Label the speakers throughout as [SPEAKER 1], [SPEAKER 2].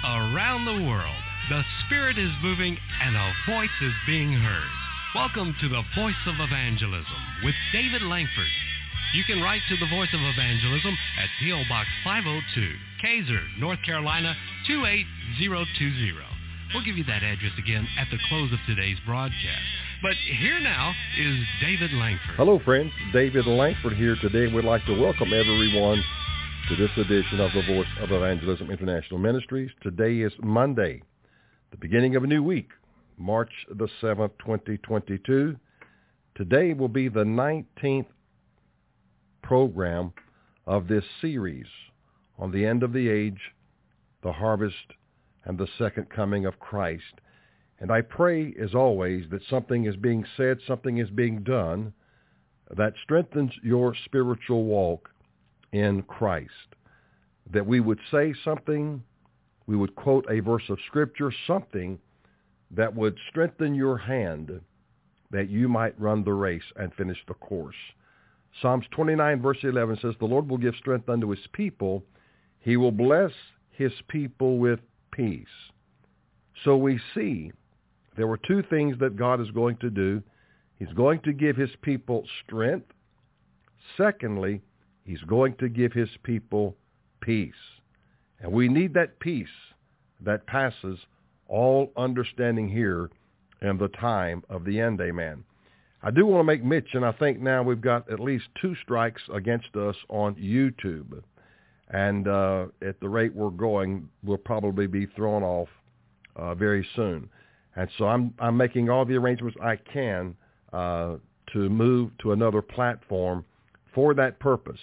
[SPEAKER 1] Around the world, the Spirit is moving and a voice is being heard. Welcome to the Voice of Evangelism with David Langford. You can write to the Voice of Evangelism at P.O. Box 502, Kaiser, North Carolina 28020. We'll give you that address again at the close of today's broadcast. But here now is David Langford.
[SPEAKER 2] Hello, friends. David Langford here today. We'd like to welcome everyone to this edition of the Voice of Evangelism International Ministries. Today is Monday, the beginning of a new week, March the 7th, 2022. Today will be the 19th program of this series on the end of the age, the harvest, and the second coming of Christ. And I pray, as always, that something is being said, something is being done that strengthens your spiritual walk in Christ. That we would say something, we would quote a verse of Scripture, something that would strengthen your hand that you might run the race and finish the course. Psalms 29 verse 11 says, "The Lord will give strength unto his people. He will bless his people with peace." So we see there were two things that God is going to do. He's going to give his people strength. Secondly, he's going to give his people peace. And we need that peace that passes all understanding here in the time of the end, amen. I do want to make mention, I think now we've got at least 2 strikes against us on YouTube. And at the rate we're going, we'll probably be thrown off very soon. And so I'm making all the arrangements I can to move to another platform for that purpose.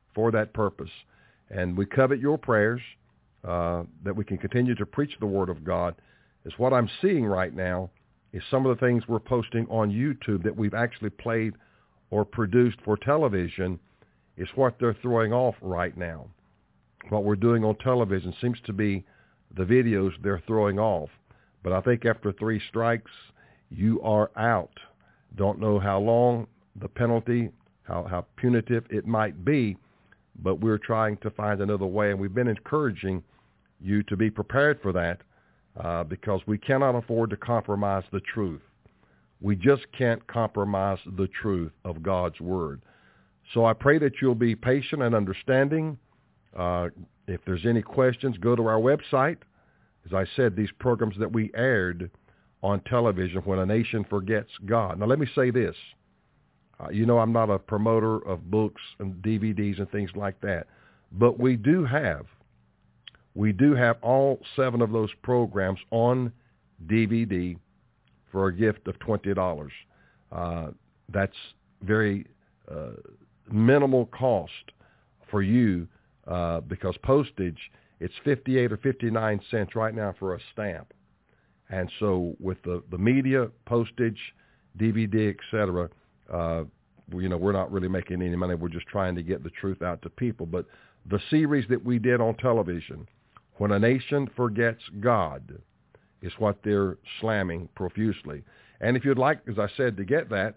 [SPEAKER 2] And we covet your prayers that we can continue to preach the Word of God. Is what I'm seeing right now is some of the things we're posting on YouTube that we've actually played or produced for television is what they're throwing off right now. What we're doing on television seems to be the videos they're throwing off. But I think after 3 strikes, you are out. Don't know how long the penalty, how punitive it might be, but we're trying to find another way. And we've been encouraging you to be prepared for that because we cannot afford to compromise the truth. We just can't compromise the truth of God's Word. So I pray that you'll be patient and understanding. If there's any questions, go to our website. As I said, these programs that we aired on television, When a Nation Forgets God. Now, let me say this. I'm not a promoter of books and DVDs and things like that, but we do have all 7 of those programs on DVD for a gift of $20. That's very minimal cost for you because postage, it's 58 or 59 cents right now for a stamp. And so with the media, postage, DVD, et cetera, we're not really making any money. We're just trying to get the truth out to people. But the series that we did on television, When a Nation Forgets God, is what they're slamming profusely. And if you'd like, as I said, to get that,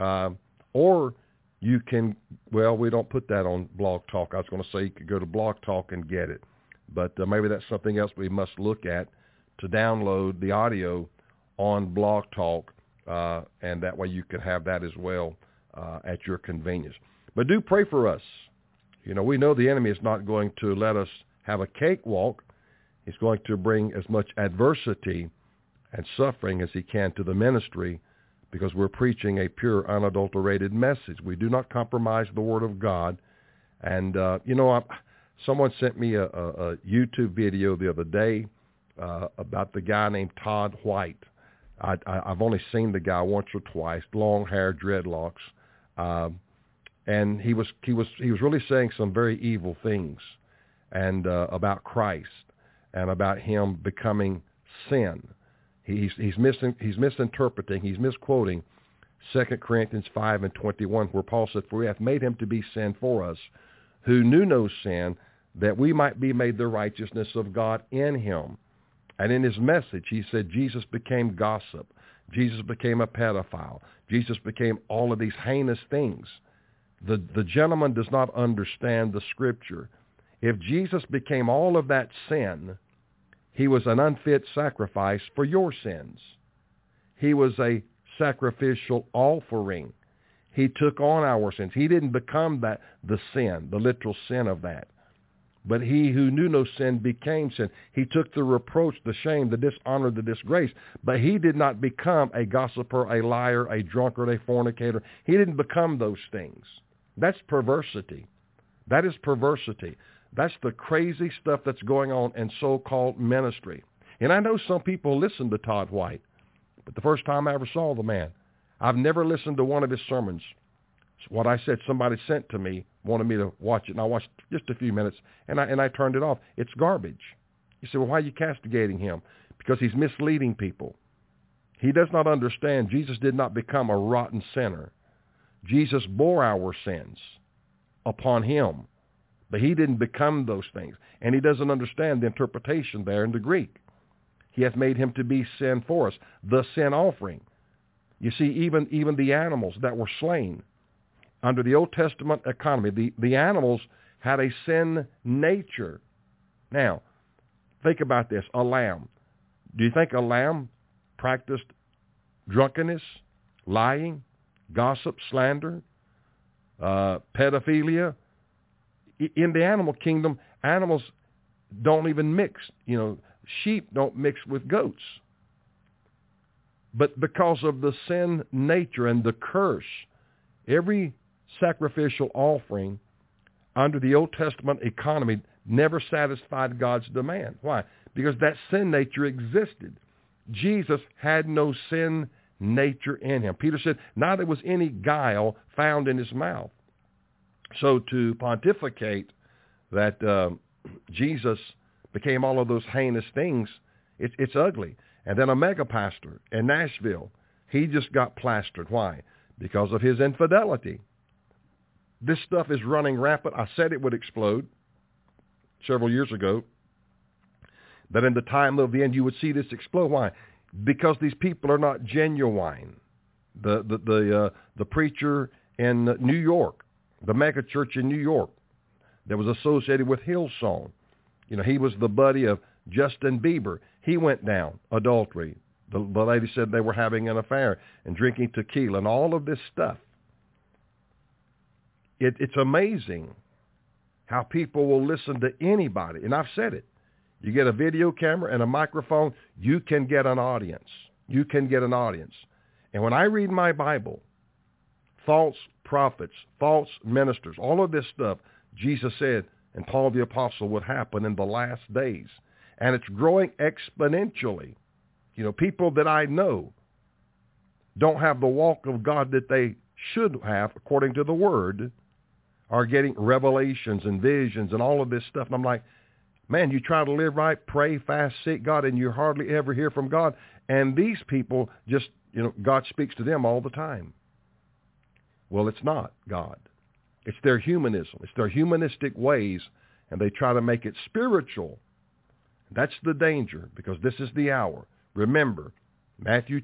[SPEAKER 2] or you can, we don't put that on Blog Talk. I was going to say you could go to Blog Talk and get it. But maybe that's something else we must look at to download the audio on Blog Talk, and that way you can have that as well at your convenience. But do pray for us. We know the enemy is not going to let us have a cakewalk. He's going to bring as much adversity and suffering as he can to the ministry because we're preaching a pure, unadulterated message. We do not compromise the Word of God. And, someone sent me a YouTube video the other day about the guy named Todd White. I've only seen the guy once or twice, long hair, dreadlocks, and he was really saying some very evil things, and about Christ and about him becoming sin. He's misinterpreting, he's misquoting 2 Corinthians 5:21, where Paul said, "For we have made him to be sin for us, who knew no sin, that we might be made the righteousness of God in him." And in his message, he said Jesus became gossip. Jesus became a pedophile. Jesus became all of these heinous things. The gentleman does not understand the Scripture. If Jesus became all of that sin, He was an unfit sacrifice for your sins. He was a sacrificial offering. He took on our sins. He didn't become the sin, the literal sin of that. But he who knew no sin became sin. He took the reproach, the shame, the dishonor, the disgrace. But he did not become a gossiper, a liar, a drunkard, a fornicator. He didn't become those things. That's perversity. That is perversity. That's the crazy stuff that's going on in so-called ministry. And I know some people listen to Todd White, but the first time I ever saw the man, I've never listened to one of his sermons. What I said, somebody sent to me, wanted me to watch it, and I watched just a few minutes, and I turned it off. It's garbage. You say, well, why are you castigating him? Because he's misleading people. He does not understand Jesus did not become a rotten sinner. Jesus bore our sins upon him, but he didn't become those things. And he doesn't understand the interpretation there in the Greek. He hath made him to be sin for us, the sin offering. You see, even the animals that were slain under the Old Testament economy, the animals had a sin nature. Now, think about this, a lamb. Do you think a lamb practiced drunkenness, lying, gossip, slander, pedophilia? In the animal kingdom, animals don't even mix. Sheep don't mix with goats. But because of the sin nature and the curse, every sacrificial offering under the Old Testament economy never satisfied God's demand. Why? Because that sin nature existed. Jesus had no sin nature in him. Peter said, neither was any guile found in his mouth. So to pontificate that Jesus became all of those heinous things, it's ugly. And then a mega pastor in Nashville, he just got plastered. Why? Because of his infidelity. This stuff is running rampant. I said it would explode several years ago, that in the time of the end you would see this explode. Why? Because these people are not genuine. The preacher in New York, the mega church in New York that was associated with Hillsong, he was the buddy of Justin Bieber. He went down adultery. The lady said they were having an affair and drinking tequila and all of this stuff. It's amazing how people will listen to anybody. And I've said it. You get a video camera and a microphone, you can get an audience. You can get an audience. And when I read my Bible, false prophets, false ministers, all of this stuff, Jesus said, and Paul the Apostle, would happen in the last days. And it's growing exponentially. People that I know don't have the walk of God that they should have according to the Word, are getting revelations and visions and all of this stuff. And I'm like, man, you try to live right, pray, fast, seek God, and you hardly ever hear from God. And these people just, God speaks to them all the time. Well, it's not God. It's their humanism. It's their humanistic ways, and they try to make it spiritual. That's the danger, because this is the hour. Remember, Matthew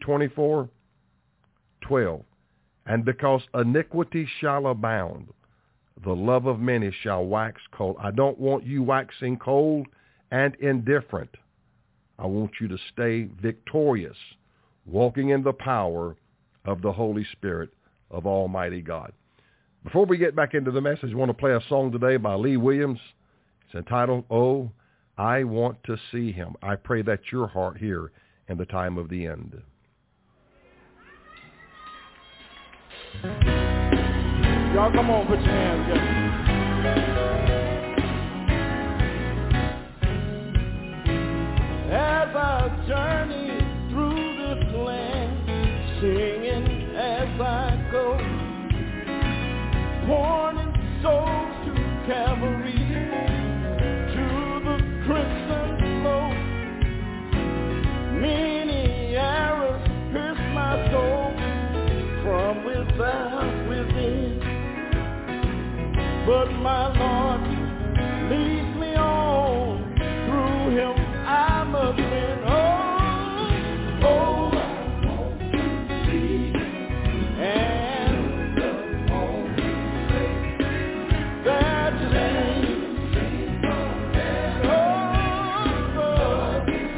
[SPEAKER 2] 24:12, and because iniquity shall abound, the love of many shall wax cold. I don't want you waxing cold and indifferent. I want you to stay victorious, walking in the power of the Holy Spirit of Almighty God. Before we get back into the message, I want to play a song today by Lee Williams. It's entitled, Oh, I Want to See Him. I pray that's your heart here in the time of the end.
[SPEAKER 3] Y'all come on, put your hands together. As I journey through this land, singing as I go, pouring souls to Calvary, to the crimson flow. Many arrows pierce my soul from without within. But my Lord leads me on, through him I must win. Oh, I want to see and the only place that you see. Oh,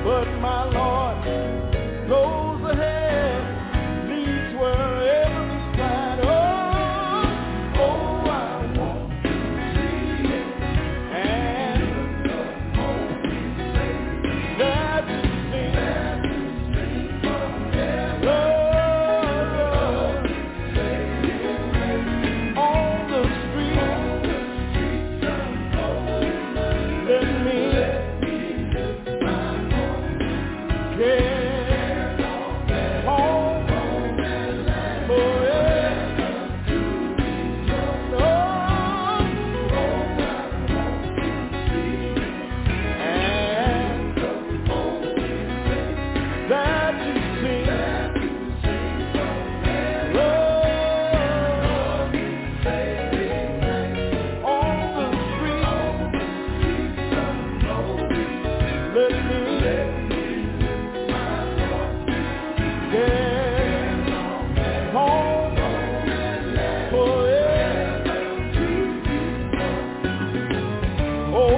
[SPEAKER 3] but my Lord goes ahead, leads wherever he's guide. Oh, I want to see it, and that you sing, Lord, on the street, let me get home forever. And that you sing, Lord, on the street, let me get home forever. Oh,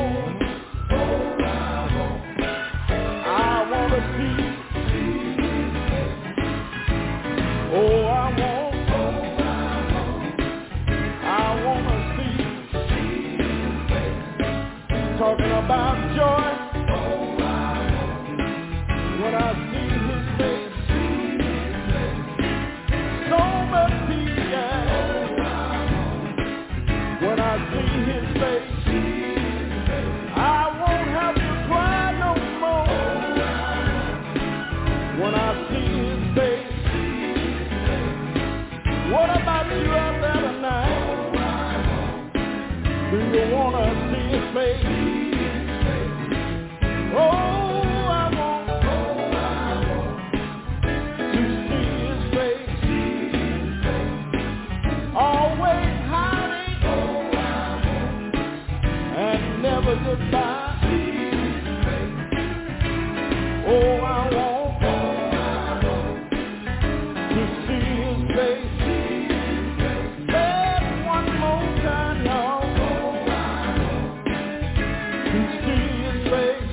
[SPEAKER 3] I want to see. Oh, I want to see. Talking about joy. When I see his face, so much peace, yeah. When I see his face, I won't have to cry no more. When I see his face, what about you out there tonight? Do you want to see his face? Oh, I want to see his face. Always hiding and never goodbye. Oh, I want to see his face. Let one more time, y'all, to see his face.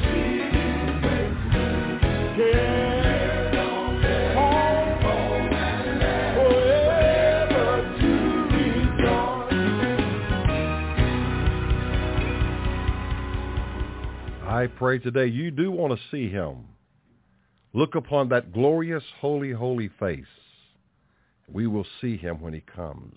[SPEAKER 3] Get home forever to rejoice.
[SPEAKER 2] I pray today you do want to see him. Look upon that glorious, holy, holy face. We will see him when he comes.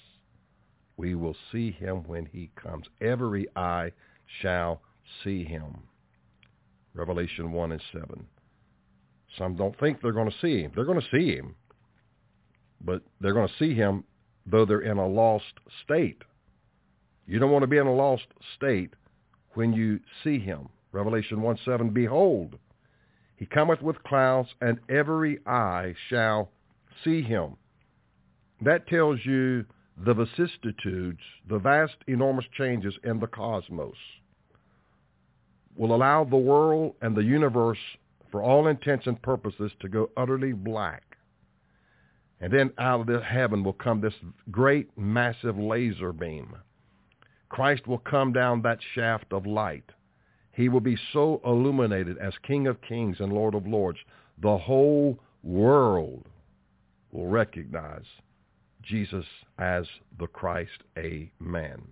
[SPEAKER 2] We will see him when he comes. Every eye shall see him. Revelation 1:7. Some don't think they're going to see him. They're going to see him. But they're going to see him though they're in a lost state. You don't want to be in a lost state when you see him. Revelation 1:7, behold, he cometh with clouds, and every eye shall see him. That tells you the vicissitudes, the vast, enormous changes in the cosmos will allow the world and the universe, for all intents and purposes, to go utterly black. And then out of the heaven will come this great, massive laser beam. Christ will come down that shaft of light. He will be so illuminated as King of Kings and Lord of Lords, the whole world will recognize Jesus as the Christ. Amen.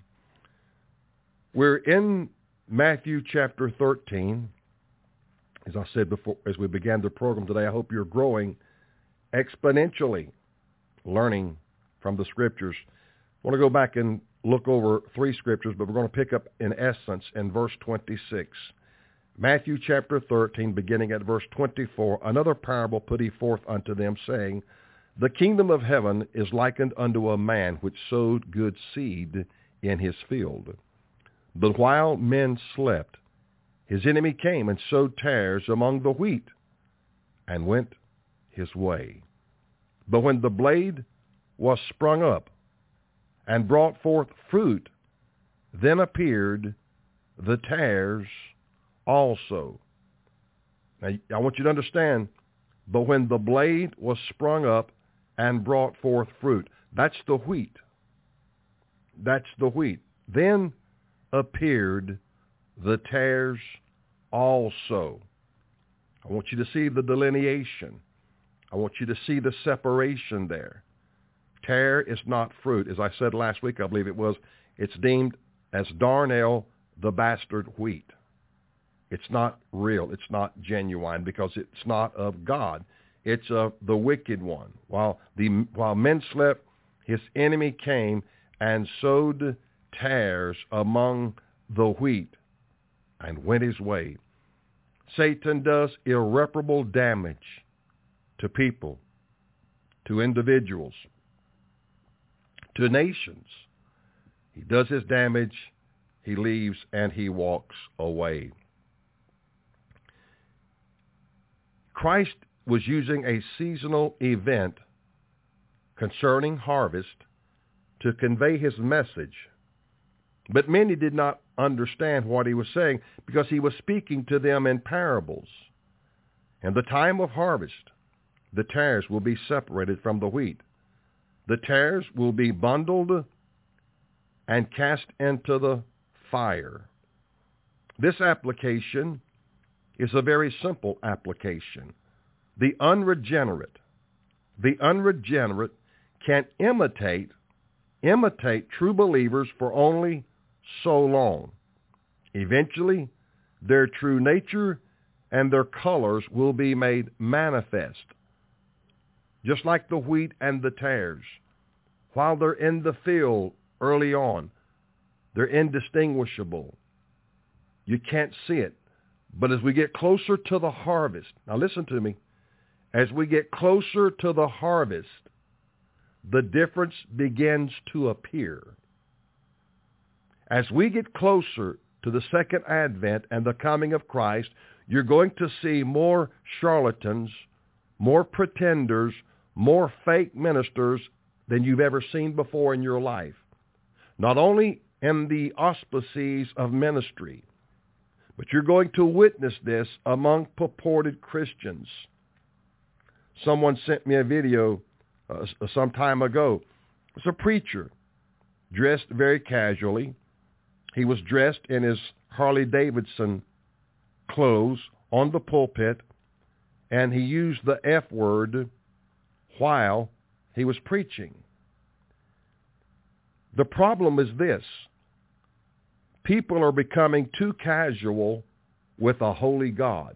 [SPEAKER 2] We're in Matthew chapter 13. As I said before, as we began the program today, I hope you're growing exponentially, learning from the Scriptures. I want to go back and look over 3 Scriptures, but we're going to pick up in essence in verse 26. Matthew chapter 13, beginning at verse 24, another parable put he forth unto them, saying, the kingdom of heaven is likened unto a man which sowed good seed in his field. But while men slept, his enemy came and sowed tares among the wheat, and went his way. But when the blade was sprung up, and brought forth fruit, then appeared the tares also. Now, I want you to understand, but when the blade was sprung up and brought forth fruit, that's the wheat. That's the wheat. Then appeared the tares also. I want you to see the delineation. I want you to see the separation there. Tare is not fruit. As I said last week, I believe it was, it's deemed as darnel, the bastard wheat. It's not real. It's not genuine because it's not of God. It's of the wicked one. While men slept, his enemy came and sowed tares among the wheat and went his way. Satan does irreparable damage to people, to individuals, to nations. He does his damage, he leaves, and he walks away. Christ was using a seasonal event concerning harvest to convey his message. But many did not understand what he was saying because he was speaking to them in parables. In the time of harvest, the tares will be separated from the wheat. The tares will be bundled and cast into the fire. This application is a very simple application. The unregenerate can imitate true believers for only so long. Eventually, their true nature and their colors will be made manifest. Just like the wheat and the tares. While they're in the field early on, they're indistinguishable. You can't see it. But as we get closer to the harvest, now listen to me, as we get closer to the harvest, the difference begins to appear. As we get closer to the second advent and the coming of Christ, you're going to see more charlatans, more pretenders, more fake ministers than you've ever seen before in your life. Not only in the auspices of ministry, but you're going to witness this among purported Christians. Someone sent me a video some time ago. It's a preacher dressed very casually. He was dressed in his Harley Davidson clothes on the pulpit, and he used the F word while he was preaching. The problem is this. People are becoming too casual with a holy God.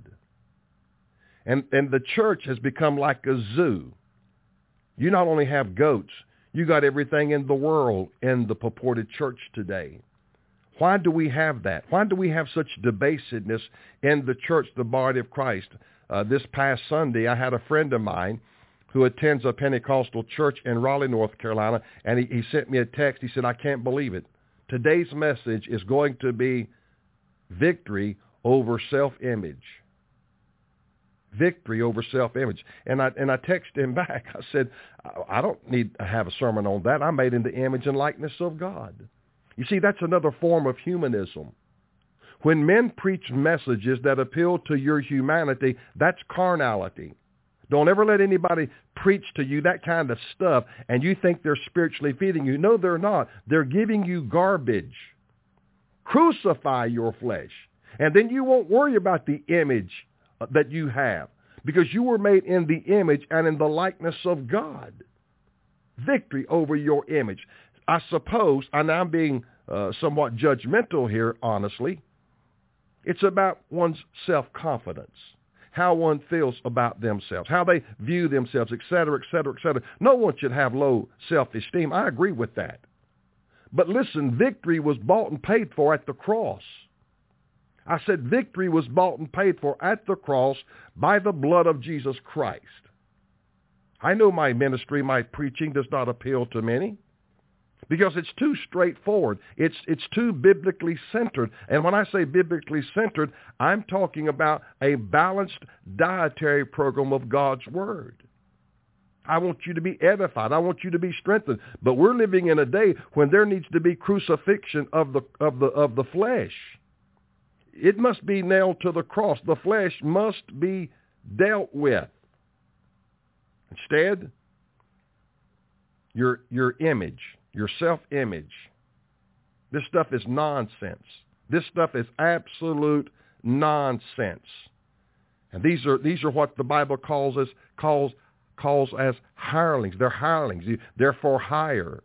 [SPEAKER 2] And the church has become like a zoo. You not only have goats, you got everything in the world in the purported church today. Why do we have that? Why do we have such debasedness in the church, the body of Christ? This past Sunday, I had a friend of mine who attends a Pentecostal church in Raleigh, North Carolina, and he sent me a text. He said, I can't believe it. Today's message is going to be victory over self-image. Victory over self-image. And I texted him back. I said, I don't need to have a sermon on that. I'm made in the image and likeness of God. You see, that's another form of humanism. When men preach messages that appeal to your humanity, that's carnality. Don't ever let anybody preach to you that kind of stuff and you think they're spiritually feeding you. No, they're not. They're giving you garbage. Crucify your flesh. And then you won't worry about the image that you have because you were made in the image and in the likeness of God. Victory over your image. I suppose, and I'm being somewhat judgmental here, honestly, it's about one's self-confidence, how one feels about themselves, how they view themselves, et cetera, et cetera, et cetera. No one should have low self-esteem. I agree with that. But listen, victory was bought and paid for at the cross. I said victory was bought and paid for at the cross by the blood of Jesus Christ. I know my ministry, my preaching does not appeal to many because it's too straightforward. It's too biblically centered. And when I say biblically centered, I'm talking about a balanced dietary program of God's Word. I want you to be edified. I want you to be strengthened. But we're living in a day when there needs to be crucifixion of the flesh. It must be nailed to the cross. The flesh must be dealt with. Instead, your image, your self-image, this stuff is nonsense. This stuff is absolute nonsense. And these are what the Bible calls as hirelings. They're hirelings. They're for hire.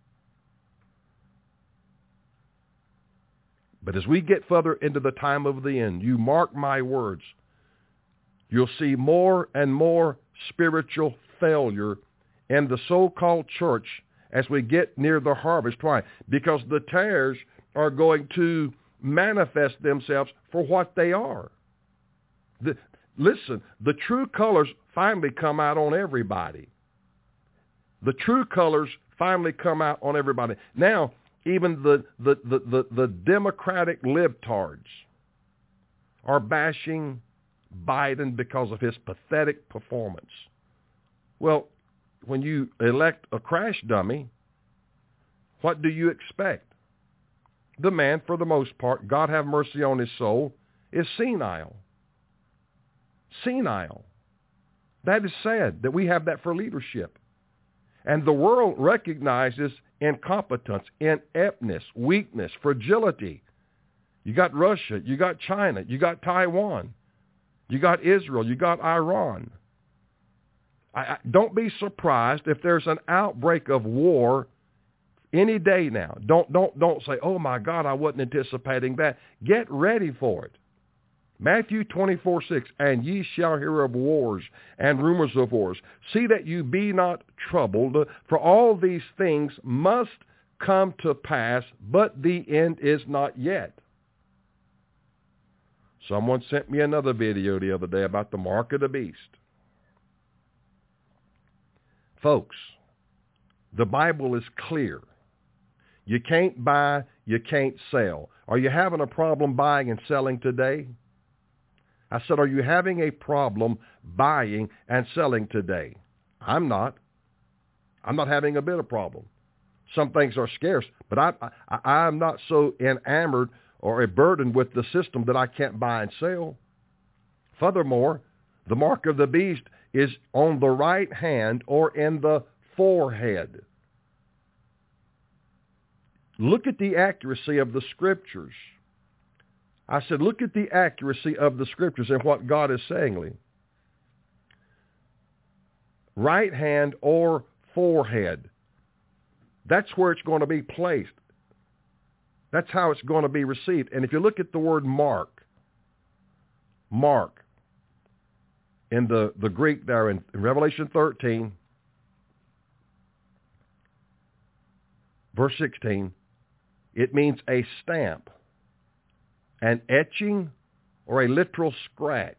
[SPEAKER 2] But as we get further into the time of the end, you mark my words, you'll see more and more spiritual failure in the so-called church as we get near the harvest. Why? Because the tares are going to manifest themselves for what they are. Listen, the true colors finally come out on everybody. The true colors finally come out on everybody. Now, even the Democratic libtards are bashing Biden because of his pathetic performance. Well, when you elect a crash dummy, what do you expect? The man, for the most part, God have mercy on his soul, is senile. Senile. That is sad that we have that for leadership. And the world recognizes incompetence, ineptness, weakness, fragility. You got Russia, you got China, you got Taiwan, you got Israel, you got Iran. Don't be surprised if there's an outbreak of war any day now. Don't say, oh my God, I wasn't anticipating that. Get ready for it. Matthew 24:6, and ye shall hear of wars and rumors of wars. See that you be not troubled, for all these things must come to pass, but the end is not yet. Someone sent me another video the other day about the mark of the beast. Folks, the Bible is clear. You can't buy, you can't sell. Are you having a problem buying and selling today? I said, are you having a problem buying and selling today? I'm not. I'm not having a bit of problem. Some things are scarce, but I'm not so enamored or burdened with the system that I can't buy and sell. Furthermore, the mark of the beast is on the right hand or in the forehead. Look at the accuracy of the Scriptures. I said, look at the accuracy of the Scriptures and what God is saying. Right hand or forehead. That's where it's going to be placed. That's how it's going to be received. And if you look at the word mark in the Greek there in Revelation 13, verse 16, it means a stamp, an etching, or a literal scratch.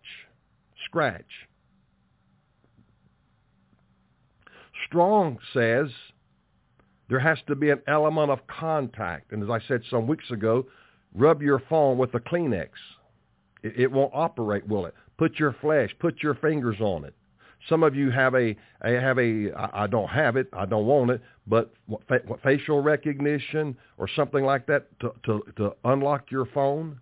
[SPEAKER 2] Strong says there has to be an element of contact. And as I said some weeks ago, rub your phone with a Kleenex. It won't operate, will it? Put your flesh, put your fingers on it. Some of you have I don't have it, I don't want it, but facial recognition or something like that to unlock your phone.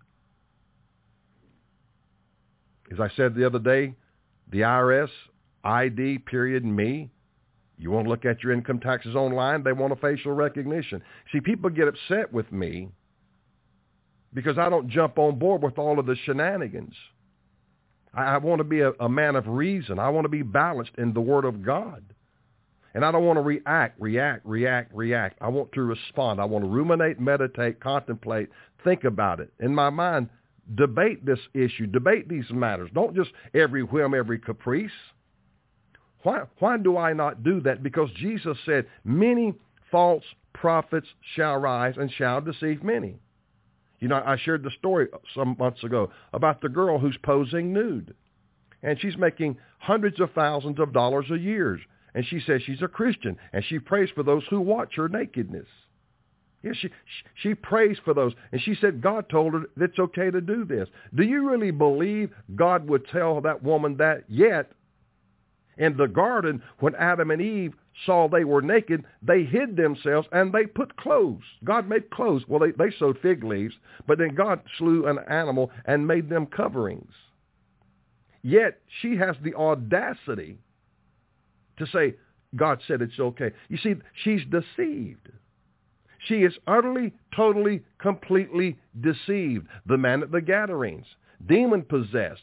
[SPEAKER 2] As I said the other day, the IRS, ID, me. You want to look at your income taxes online, they want a facial recognition. See, people get upset with me because I don't jump on board with all of the shenanigans. I want to be a man of reason. I want to be balanced in the Word of God. And I don't want to react. I want to respond. I want to ruminate, meditate, contemplate, think about it. In my mind, debate this issue, debate these matters. Don't just every whim, every caprice. Why do I not do that? Because Jesus said, many false prophets shall rise and shall deceive many. You know, I shared the story some months ago about the girl who's posing nude. And she's making hundreds of thousands of dollars a year. And she says she's a Christian. And she prays for those who watch her nakedness. Yeah, she prays for those. And she said God told her that it's okay to do this. Do you really believe God would tell that woman that? Yet, in the garden, when Adam and Eve saw they were naked, they hid themselves and they put clothes. God made clothes. Well, they sewed fig leaves, but then God slew an animal and made them coverings. Yet she has the audacity to say, God said it's okay. You see, she's deceived. She is utterly, totally, completely deceived. The man at the Gadarenes, demon-possessed,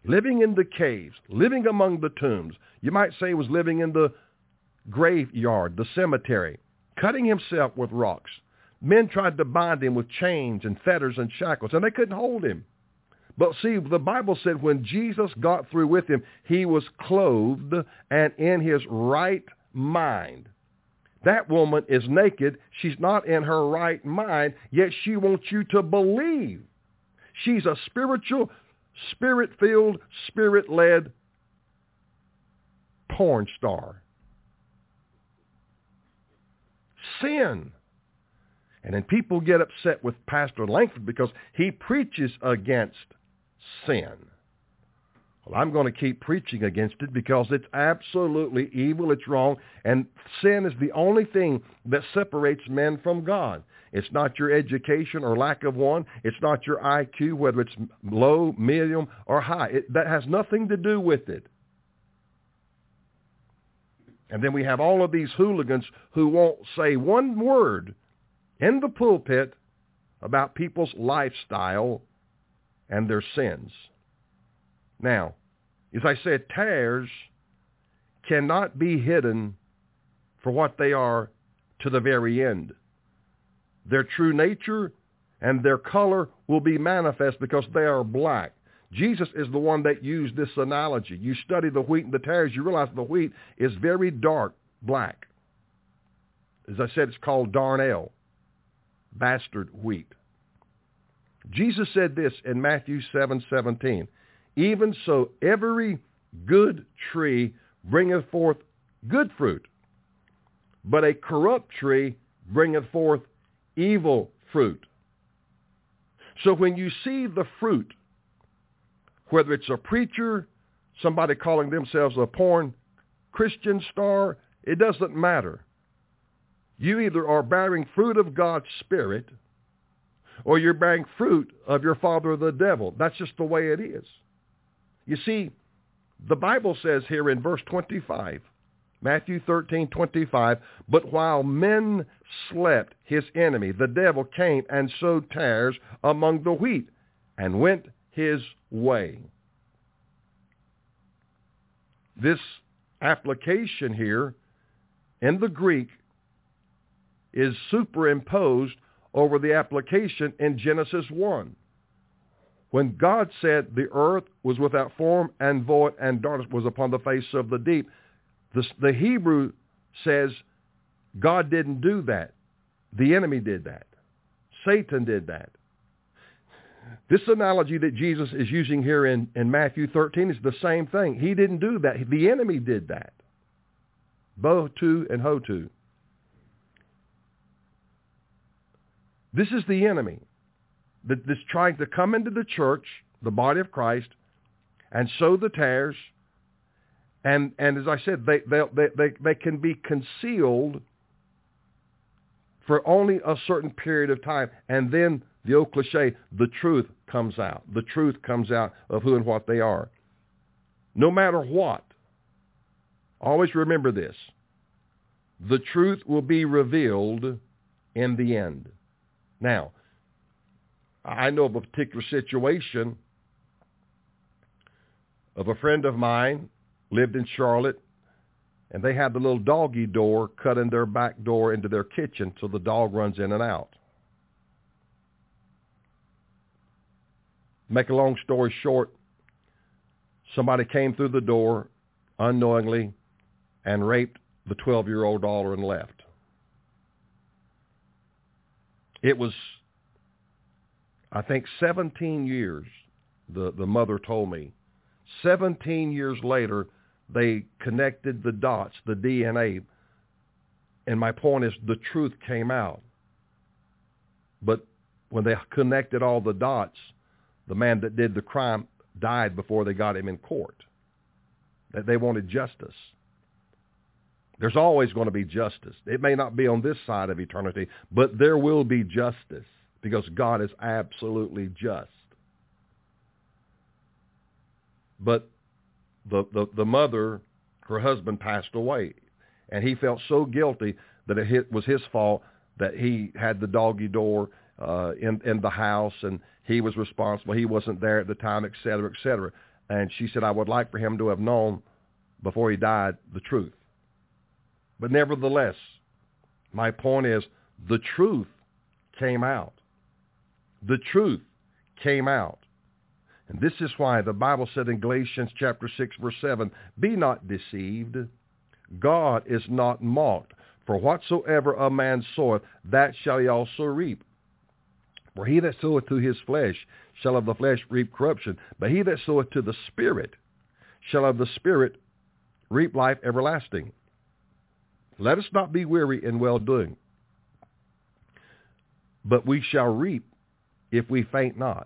[SPEAKER 2] living in the caves, living among the tombs. You might say he was living in the graveyard, the cemetery, cutting himself with rocks. Men tried to bind him with chains and fetters and shackles, and they couldn't hold him. But see, the Bible said when Jesus got through with him, he was clothed and in his right mind. That woman is naked. She's not in her right mind, yet she wants you to believe. She's a spiritual, spirit-filled, spirit-led porn star. Sin. And then people get upset with Pastor Langford because he preaches against sin. Well, I'm going to keep preaching against it because it's absolutely evil, it's wrong, and sin is the only thing that separates men from God. It's not your education or lack of one. It's not your IQ, whether it's low, medium, or high. That has nothing to do with it. And then we have all of these hooligans who won't say one word in the pulpit about people's lifestyle and their sins. Now, as I said, tares cannot be hidden for what they are to the very end. Their true nature and their color will be manifest because they are black. Jesus is the one that used this analogy. You study the wheat and the tares, you realize the wheat is very dark black. As I said, it's called darnel, bastard wheat. Jesus said this in Matthew 7:17. Even so, every good tree bringeth forth good fruit, but a corrupt tree bringeth forth evil fruit. So when you see the fruit, whether it's a preacher, somebody calling themselves a porn Christian star, it doesn't matter. You either are bearing fruit of God's Spirit or you're bearing fruit of your father the devil. That's just the way it is. You see, the Bible says here in verse 25, Matthew 13:25, but while men slept, his enemy, the devil, came and sowed tares among the wheat and went his way. This application here in the Greek is superimposed over the application in Genesis 1. When God said the earth was without form and void and darkness was upon the face of the deep, the Hebrew says God didn't do that. The enemy did that. Satan did that. This analogy that Jesus is using here in Matthew 13 is the same thing. He didn't do that. The enemy did that. Botu and Hotu. This is the enemy that's trying to come into the church, the body of Christ, and sow the tares. And as I said, they can be concealed for only a certain period of time. And then the old cliche, the truth comes out. The truth comes out of who and what they are. No matter what, always remember this. The truth will be revealed in the end. Now, I know of a particular situation of a friend of mine, lived in Charlotte, and they had the little doggy door cut in their back door into their kitchen so the dog runs in and out. Make a long story short, somebody came through the door unknowingly and raped the 12-year-old daughter and left. It was, I think, 17 years, the mother told me. 17 years later, they connected the dots, the DNA. And my point is, the truth came out. But when they connected all the dots, the man that did the crime died before they got him in court. They wanted justice. There's always going to be justice. It may not be on this side of eternity, but there will be justice because God is absolutely just. But the mother, her husband passed away, and he felt so guilty that it was his fault that he had the doggy door in the house, and he was responsible. He wasn't there at the time, et cetera, et cetera. And she said, I would like for him to have known before he died the truth. But nevertheless, my point is the truth came out. The truth came out. And this is why the Bible said in Galatians chapter 6, verse 7, be not deceived. God is not mocked. For whatsoever a man soweth, that shall he also reap. For he that soweth to his flesh shall of the flesh reap corruption. But he that soweth to the Spirit shall of the Spirit reap life everlasting. Let us not be weary in well-doing, but we shall reap if we faint not.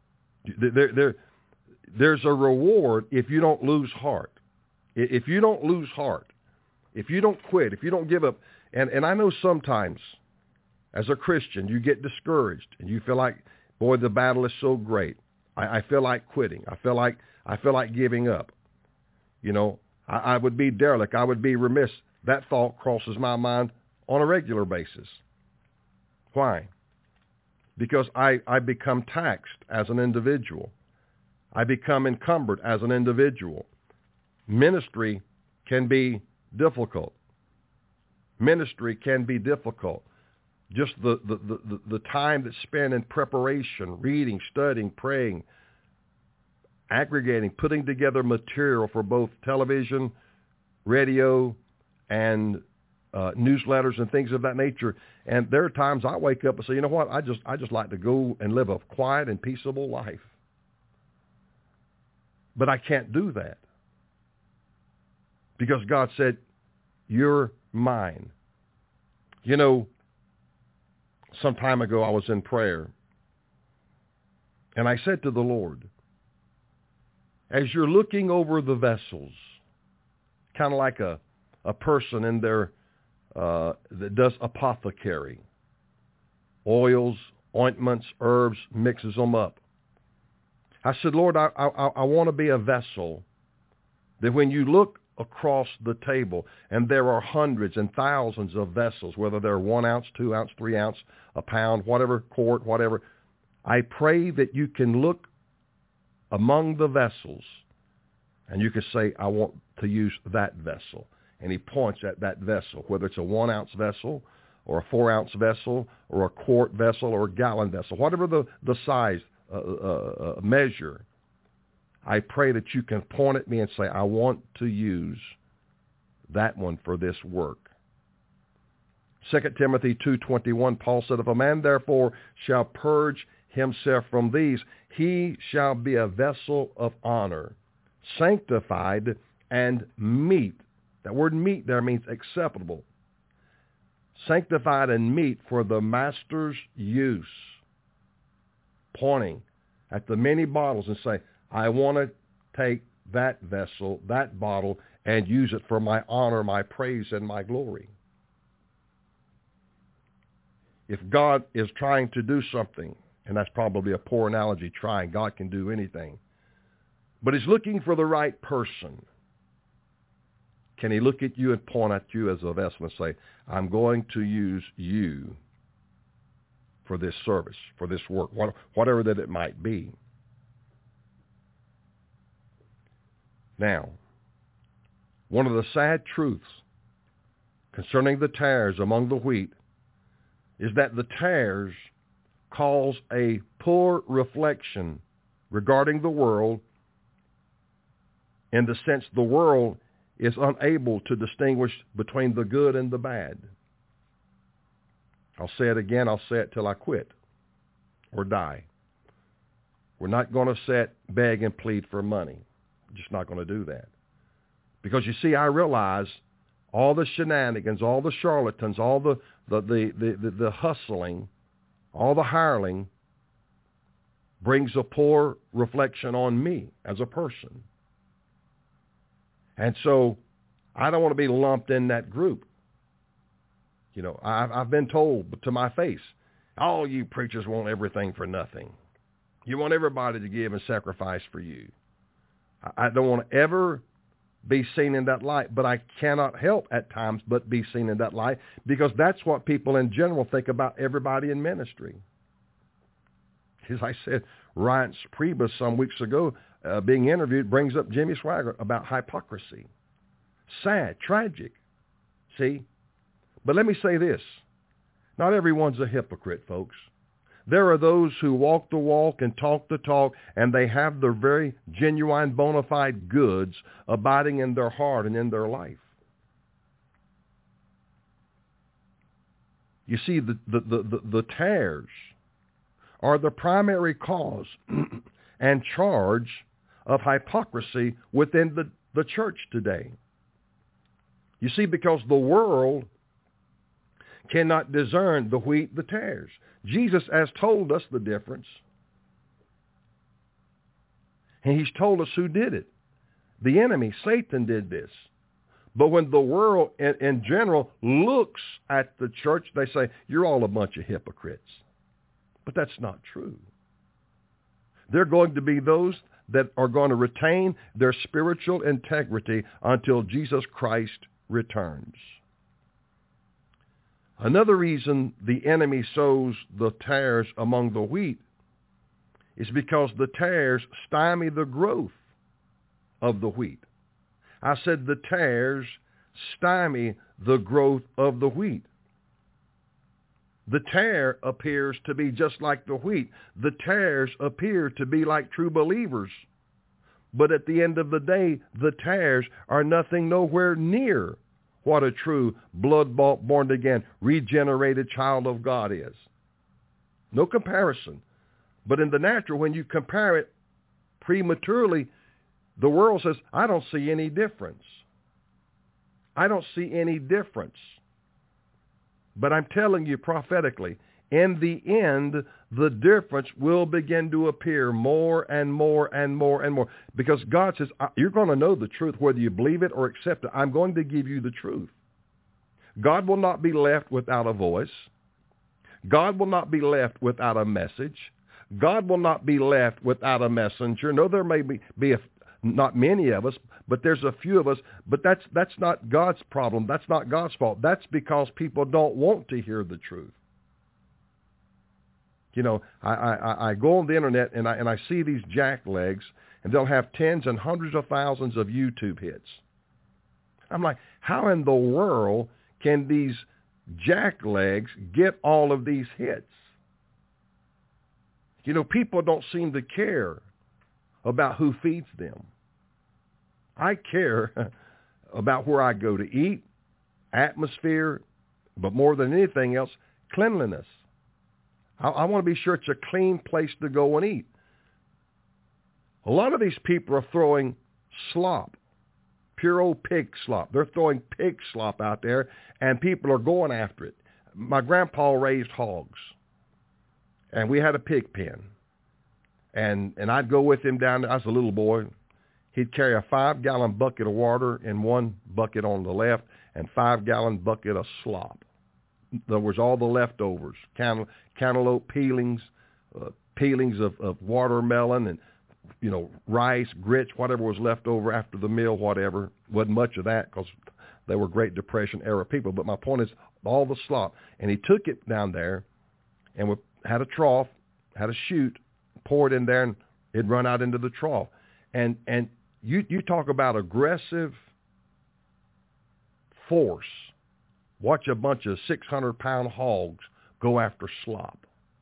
[SPEAKER 2] There's a reward if you don't lose heart. If you don't lose heart, if you don't quit, if you don't give up. And I know sometimes as a Christian you get discouraged and you feel like, boy, the battle is so great. I feel like quitting. I feel like giving up. You know, I would be derelict. I would be remiss. That thought crosses my mind on a regular basis. Why? Because I become taxed as an individual. I become encumbered as an individual. Ministry can be difficult. Ministry can be difficult. Just the time that's spent in preparation, reading, studying, praying, aggregating, putting together material for both television, radio, and newsletters and things of that nature. And there are times I wake up and say, you know what, I just like to go and live a quiet and peaceable life. But I can't do that. Because God said, you're mine. You know, some time ago I was in prayer. And I said to the Lord, as you're looking over the vessels, kind of like a person in there that does apothecary, oils, ointments, herbs, mixes them up. I said, Lord, I want to be a vessel that when you look across the table, and there are hundreds and thousands of vessels, whether they're 1 ounce, 2 ounce, 3 ounce, a pound, whatever, quart, whatever, I pray that you can look among the vessels and you can say, I want to use that vessel. And he points at that vessel, whether it's a 1 ounce vessel or a 4 ounce vessel or a quart vessel or a gallon vessel, whatever the size measure. I pray that you can point at me and say, I want to use that one for this work. 2 Timothy 2:21, Paul said, if a man therefore shall purge himself from these, he shall be a vessel of honor, sanctified and meet. That word meet there means acceptable. Sanctified and meet for the master's use. Pointing at the many bottles and say, I want to take that vessel, that bottle, and use it for my honor, my praise, and my glory. If God is trying to do something, and that's probably a poor analogy, trying, God can do anything, but he's looking for the right person, can he look at you and point at you as a vessel and say, I'm going to use you for this service, for this work, whatever that it might be. Now, one of the sad truths concerning the tares among the wheat is that the tares cause a poor reflection regarding the world, in the sense the world is unable to distinguish between the good and the bad. I'll say it again. I'll say it till I quit or die. We're not going to sit, beg, and plead for money. We're just not going to do that. Because you see, I realize all the shenanigans, all the charlatans, all the hustling, all the hireling brings a poor reflection on me as a person. And so I don't want to be lumped in that group. You know, I've been told to my face, all you preachers want everything for nothing. You want everybody to give and sacrifice for you. I don't want to ever be seen in that light, but I cannot help at times but be seen in that light, because that's what people in general think about everybody in ministry. As I said, Reince Priebus some weeks ago being interviewed, brings up Jimmy Swaggart about hypocrisy. Sad, tragic. See? But let me say this. Not everyone's a hypocrite, folks. There are those who walk the walk and talk the talk, and they have their very genuine, bona fide goods abiding in their heart and in their life. You see, the tares are the primary cause and charge of hypocrisy within the church today. You see, because the world cannot discern the wheat, the tares. Jesus has told us the difference. And he's told us who did it. The enemy, Satan, did this. But when the world in general looks at the church, they say, you're all a bunch of hypocrites. But that's not true. There are going to be those that are going to retain their spiritual integrity until Jesus Christ returns. Another reason the enemy sows the tares among the wheat is because the tares stymie the growth of the wheat. I said the tares stymie the growth of the wheat. The tare appears to be just like the wheat. The tares appear to be like true believers. But at the end of the day, the tares are nothing nowhere near what a true blood-bought, born-again, regenerated child of God is. No comparison. But in the natural, when you compare it prematurely, the world says, I don't see any difference. I don't see any difference. But I'm telling you prophetically, in the end, the difference will begin to appear more and more and more and more. Because God says, you're going to know the truth whether you believe it or accept it. I'm going to give you the truth. God will not be left without a voice. God will not be left without a message. God will not be left without a messenger. No, there may be not many of us, but there's a few of us. But that's not God's problem. That's not God's fault. That's because people don't want to hear the truth. You know, I go on the internet and I see these jacklegs, and they'll have tens and hundreds of thousands of YouTube hits. I'm like, how in the world can these jacklegs get all of these hits? You know, people don't seem to care about who feeds them. I care about where I go to eat, atmosphere, but more than anything else, cleanliness. I want to be sure it's a clean place to go and eat. A lot of these people are throwing slop, pure old pig slop. They're throwing pig slop out there, and people are going after it. My grandpa raised hogs, and we had a pig pen. And I'd go with him down there. I was a little boy. He'd carry a 5-gallon bucket of water in one bucket on the left and 5-gallon bucket of slop. There was all the leftovers, cantaloupe peelings, peelings of watermelon and, you know, rice, grits, whatever was left over after the meal, whatever. Wasn't much of that because they were Great Depression era people. But my point is all the slop. And he took it down there and had a trough, had a chute, poured in there, and it'd run out into the trough. And you talk about aggressive force. Watch a bunch of 600-pound hogs go after slop.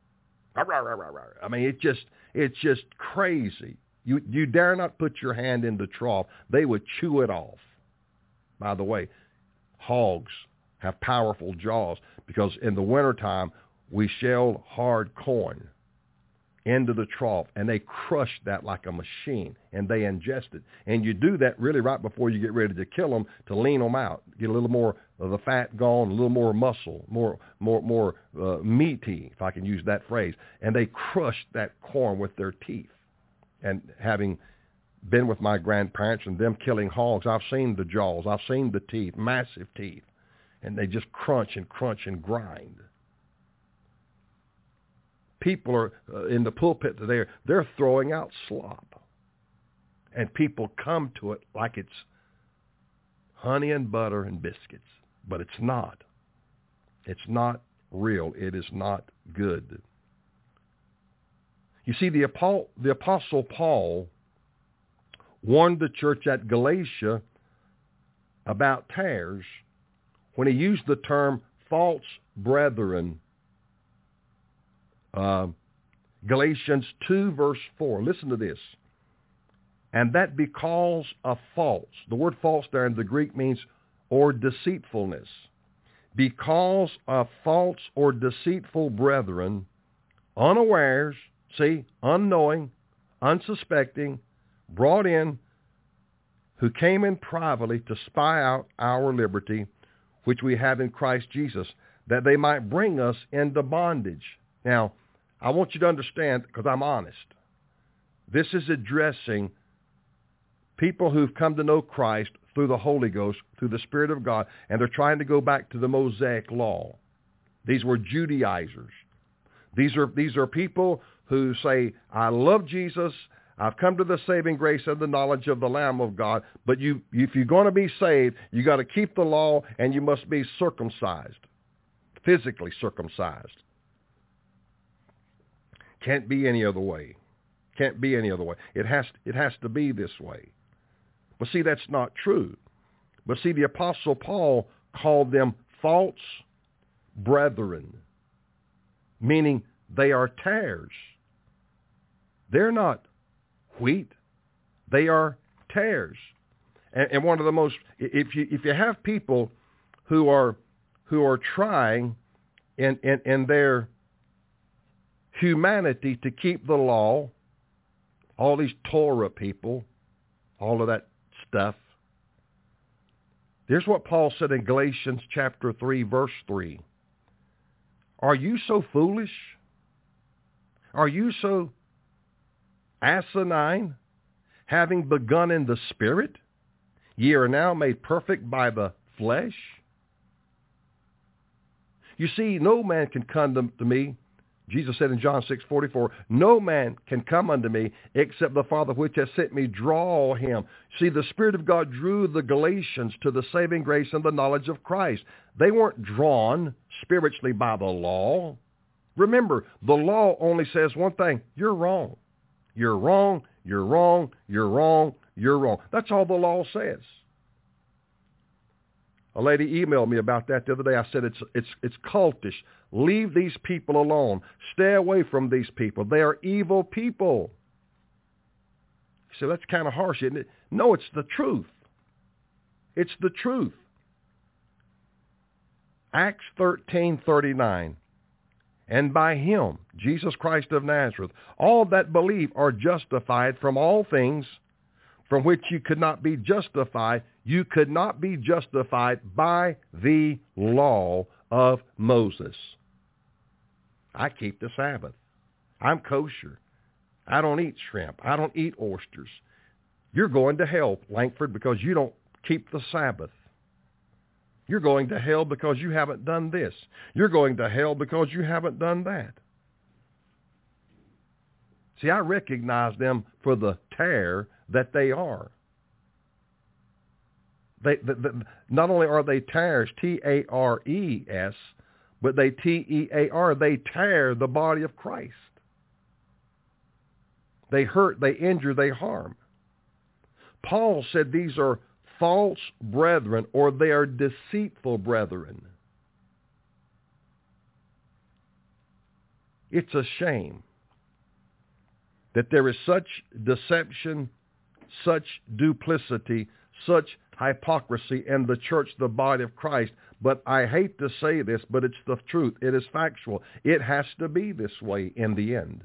[SPEAKER 2] I mean, it's just crazy. You dare not put your hand in the trough. They would chew it off. By the way, hogs have powerful jaws because in the wintertime, we shell hard corn into the trough, and they crush that like a machine, and they ingest it. And you do that really right before you get ready to kill them to lean them out, get a little more of the fat gone, a little more muscle, more meaty, if I can use that phrase. And they crush that corn with their teeth. And having been with my grandparents and them killing hogs, I've seen the jaws, I've seen the teeth, massive teeth, and they just crunch and grind. People are in the pulpit today, they're throwing out slop. And people come to it like it's honey and butter and biscuits. But it's not. It's not real. It is not good. You see, the Apostle Paul warned the church at Galatia about tares when he used the term false brethren. Galatians 2 verse 4. Listen to this. And that because of false. The word false there in the Greek means or deceitfulness. Because of false or deceitful brethren, unawares, see, unknowing, unsuspecting, brought in, who came in privately to spy out our liberty, which we have in Christ Jesus, that they might bring us into bondage. Now, I want you to understand, because I'm honest, this is addressing people who've come to know Christ through the Holy Ghost, through the Spirit of God, and they're trying to go back to the Mosaic law. These were Judaizers. These are people who say, I love Jesus, I've come to the saving grace and the knowledge of the Lamb of God, but if you're going to be saved, you got to keep the law and you must be circumcised, physically circumcised. Can't be any other way. Can't be any other way. It has to be this way. But see, that's not true. But see, the Apostle Paul called them false brethren, meaning they are tares. They're not wheat. They are tares. And one of the most, if you have people who are trying in their humanity to keep the law, all these Torah people, all of that stuff. Here's what Paul said in Galatians chapter 3, verse 3. Are you so foolish? Are you so asinine, having begun in the Spirit? Ye are now made perfect by the flesh. You see, no man can come to me. Jesus said in John 6:44, no man can come unto me except the Father which has sent me draw him. See, the Spirit of God drew the Galatians to the saving grace and the knowledge of Christ. They weren't drawn spiritually by the law. Remember, the law only says one thing: you're wrong. You're wrong, you're wrong, you're wrong, you're wrong. That's all the law says. A lady emailed me about that the other day. I said, it's cultish. Leave these people alone. Stay away from these people. They are evil people. So that's kind of harsh, isn't it? No, it's the truth. It's the truth. Acts 13:39. And by him, Jesus Christ of Nazareth, all that believe are justified from all things from which you could not be justified. You could not be justified by the law of Moses. I keep the Sabbath. I'm kosher. I don't eat shrimp. I don't eat oysters. You're going to hell, Langford, because you don't keep the Sabbath. You're going to hell because you haven't done this. You're going to hell because you haven't done that. See, I recognize them for the tare that they are. They not only are they tares, T-A-R-E-S, but they T-E-A-R, they tear the body of Christ. They hurt, they injure, they harm. Paul said these are false brethren, or they are deceitful brethren. It's a shame that there is such deception, such duplicity, such hypocrisy in the church, the body of Christ. But I hate to say this, but it's the truth. It is factual. It has to be this way in the end.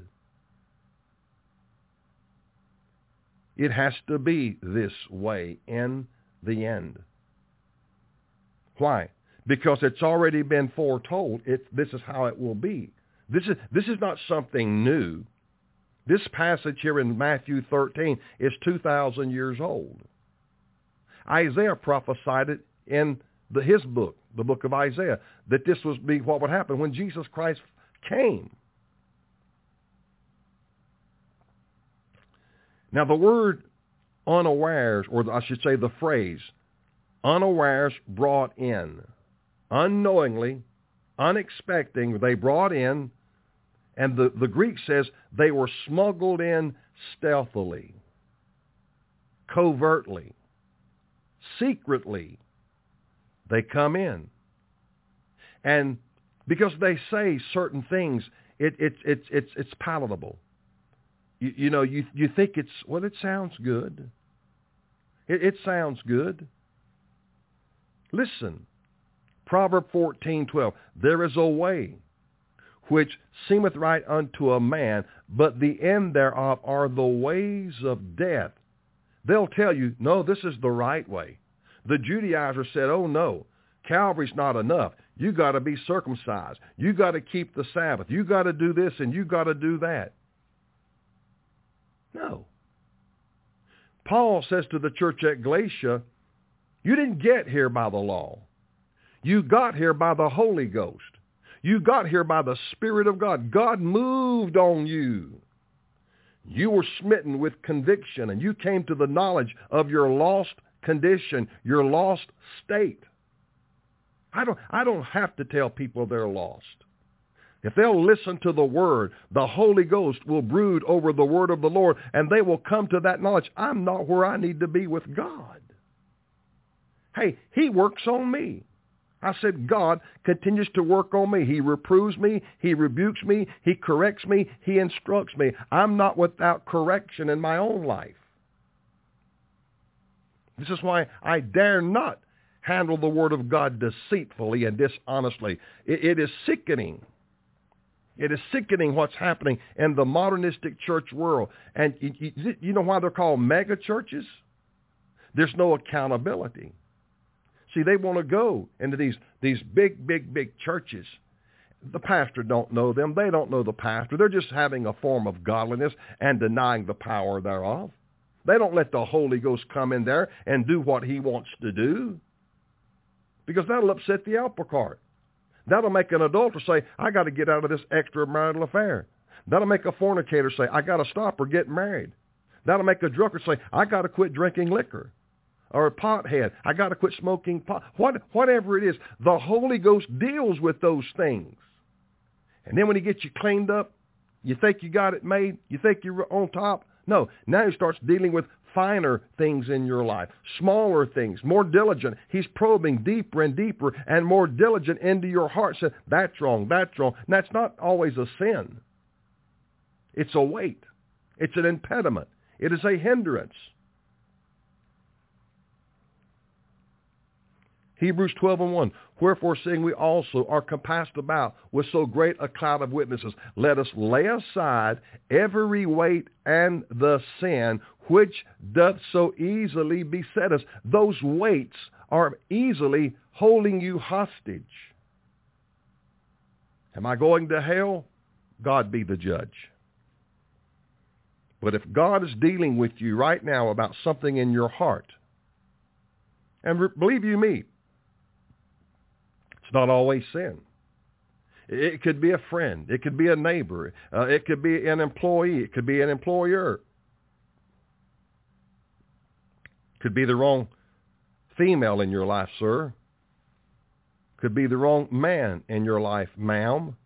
[SPEAKER 2] It has to be this way in the end. Why? Because it's already been foretold. This is how it will be. This is not something new. This passage here in Matthew 13 is 2,000 years old. Isaiah prophesied it in his book, the book of Isaiah, that this was be what would happen when Jesus Christ came. Now the word unawares, or I should say the phrase, unawares brought in, unknowingly, unexpecting, they brought in, and the Greek says they were smuggled in stealthily, covertly, secretly, they come in. And because they say certain things, it's palatable. You think it sounds good. It sounds good. Listen, Proverbs 14:12, there is a way which seemeth right unto a man, but the end thereof are the ways of death. They'll tell you, no, this is the right way. The Judaizers said, oh no, Calvary's not enough. You got to be circumcised. You got to keep the Sabbath. You got to do this and you got to do that. No. Paul says to the church at Galatia, you didn't get here by the law. You got here by the Holy Ghost. You got here by the Spirit of God. God moved on you. You were smitten with conviction, and you came to the knowledge of your lost condition, your lost state. I don't have to tell people they're lost. If they'll listen to the Word, the Holy Ghost will brood over the Word of the Lord, and they will come to that knowledge. I'm not where I need to be with God. Hey, He works on me. I said, God continues to work on me. He reproves me. He rebukes me. He corrects me. He instructs me. I'm not without correction in my own life. This is why I dare not handle the Word of God deceitfully and dishonestly. It is sickening. It is sickening what's happening in the modernistic church world. And you know why they're called mega churches? There's no accountability. See, they want to go into these big churches. The pastor don't know them. They don't know the pastor. They're just having a form of godliness and denying the power thereof. They don't let the Holy Ghost come in there and do what He wants to do, because that'll upset the apple cart. That'll make an adulterer say, I got to get out of this extramarital affair. That'll make a fornicator say, I got to stop or get married. That'll make a drunkard say, I got to quit drinking liquor. Or a pothead, I got to quit smoking pot. Whatever it is, the Holy Ghost deals with those things. And then when He gets you cleaned up, you think you got it made, you think you're on top. No, now He starts dealing with finer things in your life, smaller things, more diligent. He's probing deeper and deeper and more diligent into your heart. Said, that's wrong, that's wrong. And that's not always a sin. It's a weight. It's an impediment. It is a hindrance. Hebrews 12:1, wherefore seeing we also are compassed about with so great a cloud of witnesses, let us lay aside every weight and the sin which doth so easily beset us. Those weights are easily holding you hostage. Am I going to hell? God be the judge. But if God is dealing with you right now about something in your heart, and believe you me, it's not always sin. It could be a friend. It could be a neighbor. It could be an employee. It could be an employer. Could be the wrong female in your life, sir. Could be the wrong man in your life, ma'am.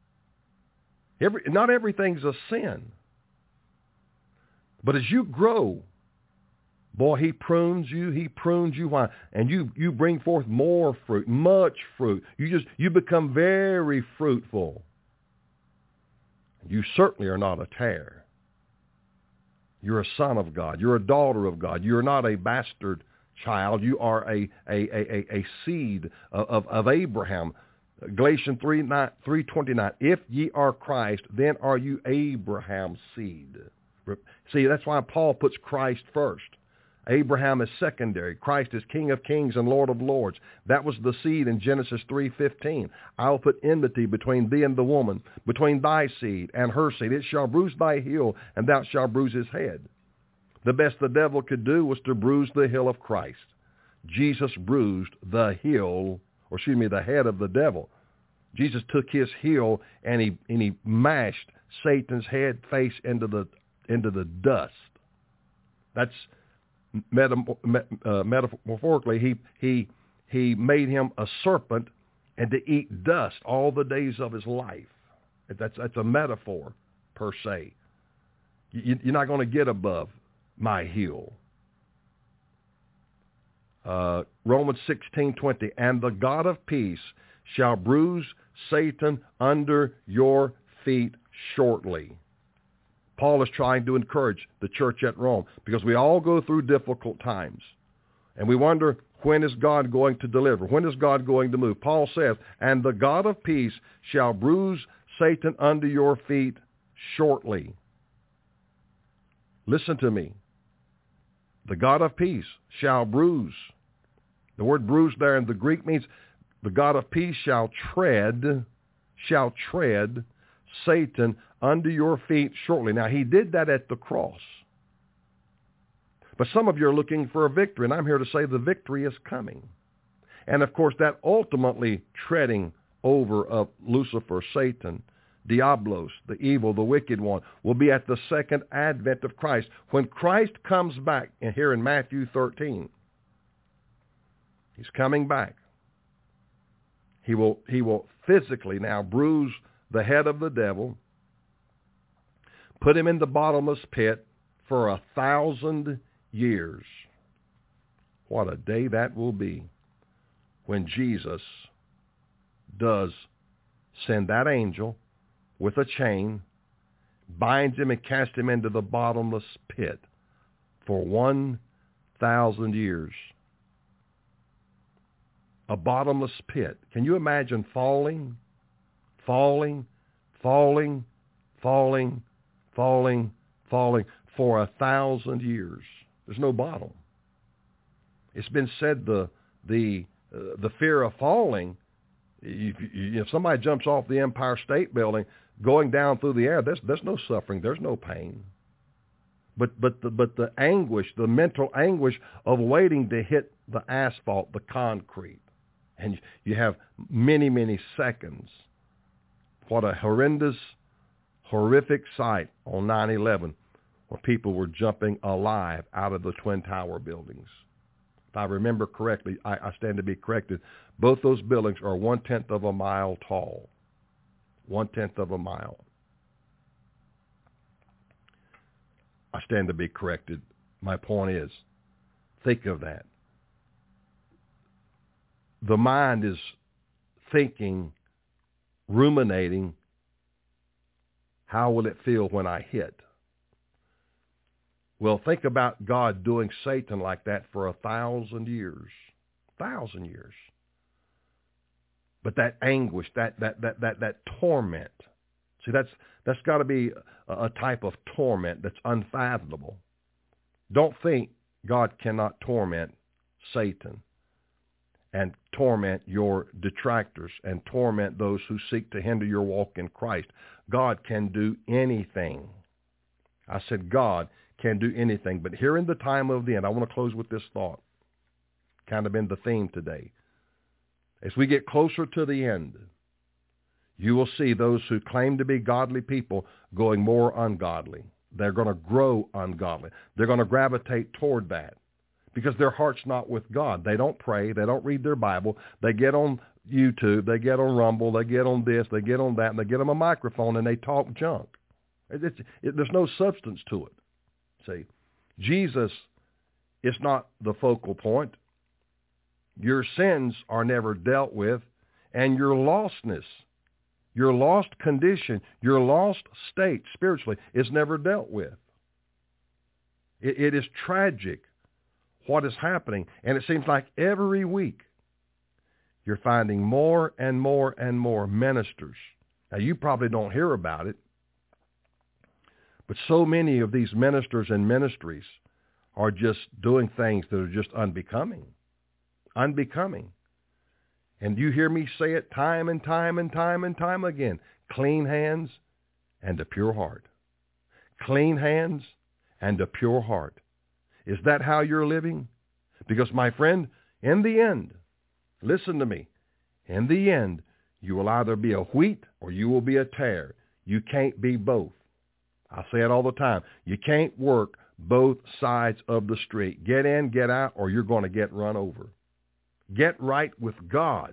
[SPEAKER 2] Not everything's a sin. But as you grow, boy, He prunes you. He prunes you. Why? And you bring forth more fruit, much fruit. You become very fruitful. You certainly are not a tare. You're a son of God. You're a daughter of God. You're not a bastard child. You are a seed of Abraham. Galatians 3:29. If ye are Christ, then are you Abraham's seed. See, that's why Paul puts Christ first. Abraham is secondary. Christ is King of kings and Lord of lords. That was the seed in Genesis 3:15. I will put enmity between thee and the woman, between thy seed and her seed. It shall bruise thy heel, and thou shalt bruise his head. The best the devil could do was to bruise the heel of Christ. Jesus bruised the head of the devil. Jesus took his heel and he mashed Satan's head face into the dust. That's metaphorically, he made him a serpent and to eat dust all the days of his life. That's a metaphor per se. You're not going to get above my heel. Romans 16:20, and the God of peace shall bruise Satan under your feet shortly. Paul is trying to encourage the church at Rome because we all go through difficult times. And we wonder, when is God going to deliver? When is God going to move? Paul says, and the God of peace shall bruise Satan under your feet shortly. Listen to me. The God of peace shall bruise. The word bruise there in the Greek means the God of peace shall tread Satan under your feet shortly. Now, he did that at the cross. But some of you are looking for a victory, and I'm here to say the victory is coming. And, of course, that ultimately treading over of Lucifer, Satan, Diablos, the evil, the wicked one, will be at the second advent of Christ. When Christ comes back, and here in Matthew 13, he's coming back. He will physically now bruise the head of the devil, put him in the bottomless pit for 1,000 years. What a day that will be when Jesus does send that angel with a chain, binds him and casts him into the bottomless pit for 1,000 years. A bottomless pit. Can you imagine falling for 1,000 years? There's no bottom. It's been said the fear of falling, if somebody jumps off the Empire State Building going down through the air, there's no suffering, there's no pain. But the anguish, the mental anguish of waiting to hit the asphalt, the concrete, and you have many, many seconds. What a horrific sight on 9/11 where people were jumping alive out of the Twin Tower buildings. If I remember correctly, I stand to be corrected, both those buildings are 1/10 of a mile tall. 1/10 of a mile. I stand to be corrected. My point is, think of that. The mind is thinking, ruminating, how will it feel when I hit? Well, think about God doing Satan like that for 1,000 years. 1,000 years. But that anguish, that torment. See, that's got to be a type of torment that's unfathomable. Don't think God cannot torment Satan and torment your detractors and torment those who seek to hinder your walk in Christ. God can do anything. I said God can do anything. But here in the time of the end, I want to close with this thought, kind of been the theme today. As we get closer to the end, you will see those who claim to be godly people going more ungodly. They're going to grow ungodly. They're going to gravitate toward that because their heart's not with God. They don't pray. They don't read their Bible. They get on YouTube. They get on Rumble. They get on this. They get on that. And they get them a microphone and they talk junk. There's no substance to it. See, Jesus is not the focal point. Your sins are never dealt with, and your lostness, your lost condition, your lost state spiritually is never dealt with. It is tragic what is happening, and it seems like every week you're finding more and more and more ministers. Now, you probably don't hear about it, but so many of these ministers and ministries are just doing things that are just unbecoming. Unbecoming. And you hear me say it time and time and time and time again. Clean hands and a pure heart. Clean hands and a pure heart. Is that how you're living? Because, my friend, in the end, listen to me, in the end, you will either be a wheat or you will be a tare. You can't be both. I say it all the time. You can't work both sides of the street. Get in, get out, or you're going to get run over. Get right with God.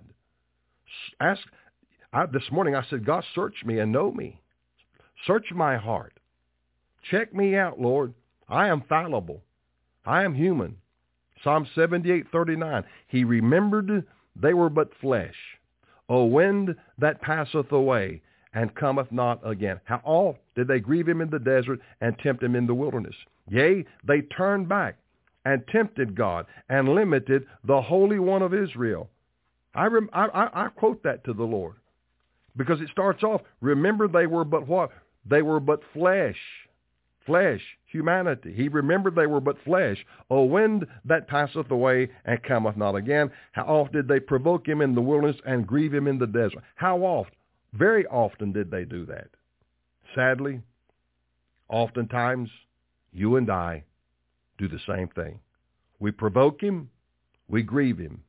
[SPEAKER 2] This morning I said, God, search me and know me. Search my heart. Check me out, Lord. I am fallible. I am human. Psalm 78:39. He remembered they were but flesh, a wind that passeth away and cometh not again. How oft did they grieve him in the desert and tempt him in the wilderness? Yea, they turned back and tempted God and limited the Holy One of Israel. I quote that to the Lord because it starts off, remember they were but what? They were but flesh, humanity. He remembered they were but flesh, a wind that passeth away and cometh not again. How oft did they provoke him in the wilderness and grieve him in the desert? How oft? Very often did they do that. Sadly, oftentimes, you and I do the same thing. We provoke him, we grieve him.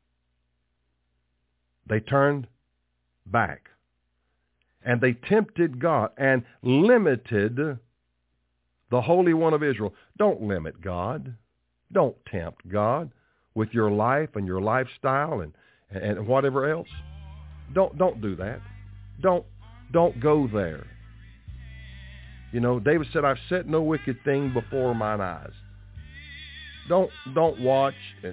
[SPEAKER 2] They turned back, and they tempted God and limited the Holy One of Israel. Don't limit God. Don't tempt God with your life and your lifestyle and whatever else. Don't do that. Don't go there. You know, David said, I've set no wicked thing before mine eyes. Don't watch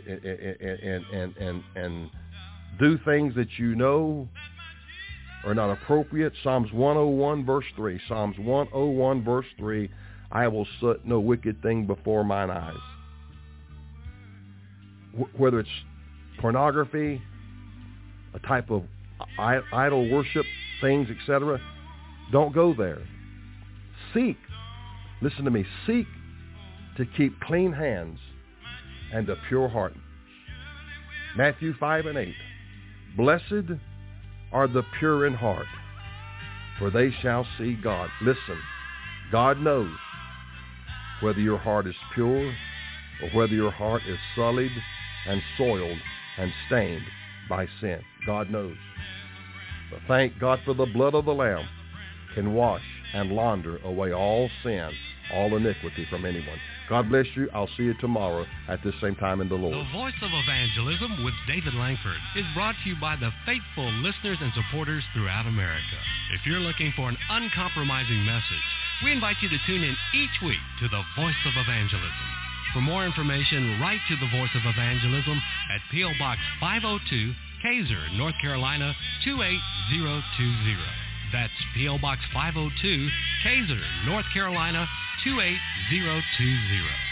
[SPEAKER 2] and do things that you know are not appropriate. Psalms 101 verse 3. Psalms 101 verse 3. I will set no wicked thing before mine eyes. Whether it's pornography, a type of idol worship, things, etc., don't go there. Seek, listen to me, seek to keep clean hands and a pure heart. Matthew 5:8. Blessed are the pure in heart, for they shall see God. Listen, God knows whether your heart is pure or whether your heart is sullied and soiled and stained by sin. God knows. But thank God for the blood of the Lamb can wash and launder away all sin, all iniquity from anyone. God bless you. I'll see you tomorrow at this same time in the Lord.
[SPEAKER 1] The Voice of Evangelism with David Langford is brought to you by the faithful listeners and supporters throughout America. If you're looking for an uncompromising message, we invite you to tune in each week to the Voice of Evangelism. For more information, write to the Voice of Evangelism at P.O. Box 502, Kaiser, North Carolina 28020. That's P.O. Box 502, Kaiser, North Carolina 28020.